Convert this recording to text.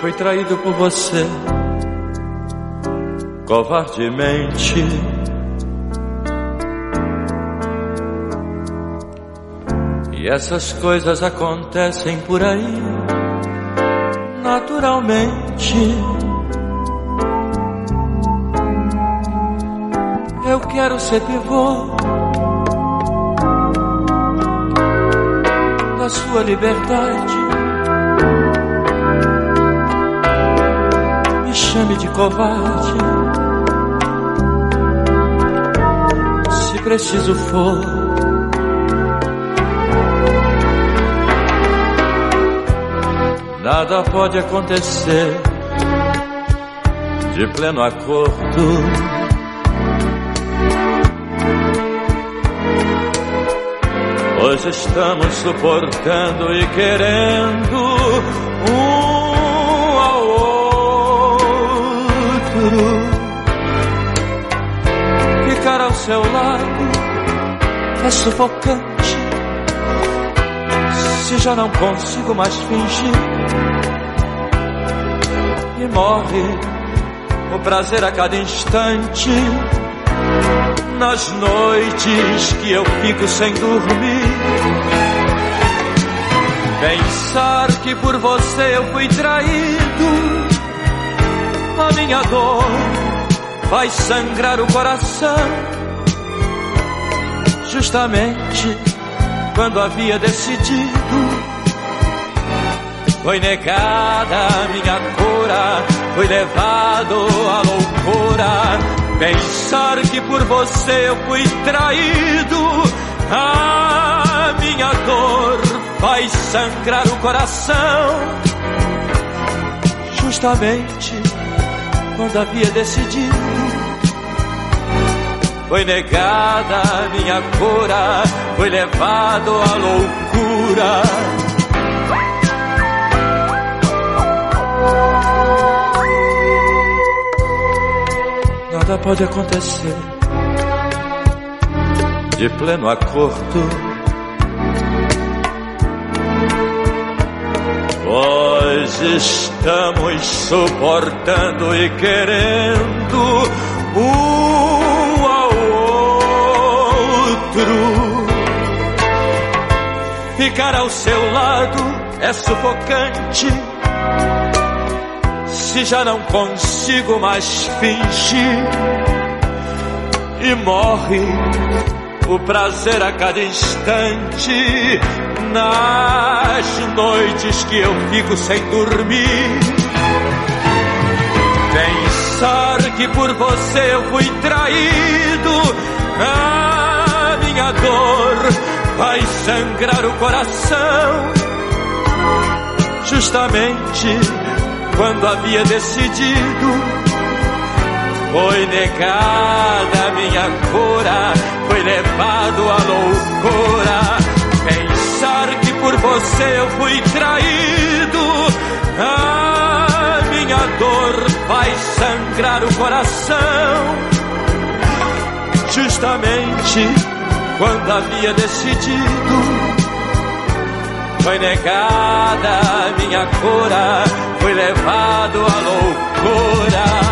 fui traído por você, covardemente. E essas coisas acontecem por aí, naturalmente. Eu quero ser pivô da sua liberdade. Me chame de covarde, se preciso for. Nada pode acontecer de pleno acordo. Hoje estamos suportando e querendo um ao outro. Ficar ao seu lado é sufocante. Se já não consigo mais fingir, e morre o prazer a cada instante. Nas noites que eu fico sem dormir, pensar que por você eu fui traído, a minha dor vai sangrar o coração. Justamente quando havia decidido, foi negada a minha cura, fui levado à loucura. Pensar que por você eu fui traído, a minha dor vai sangrar o coração. Justamente quando havia decidido, foi negada a minha cura, fui levado à loucura. Nada pode acontecer de pleno acordo. Hoje estamos suportando e querendo um ao outro. Ficar ao seu lado é sufocante. Se já não consigo mais fingir, e morre o prazer a cada instante. Nas noites que eu fico sem dormir, pensar que por você eu fui traído, a minha dor vai sangrar o coração. Justamente quando havia decidido, foi negada a minha cura, foi levado à loucura. Pensar que por você eu fui traído, a minha dor vai sangrar o coração. Justamente quando havia decidido, foi negada a minha cura, fui levado à loucura.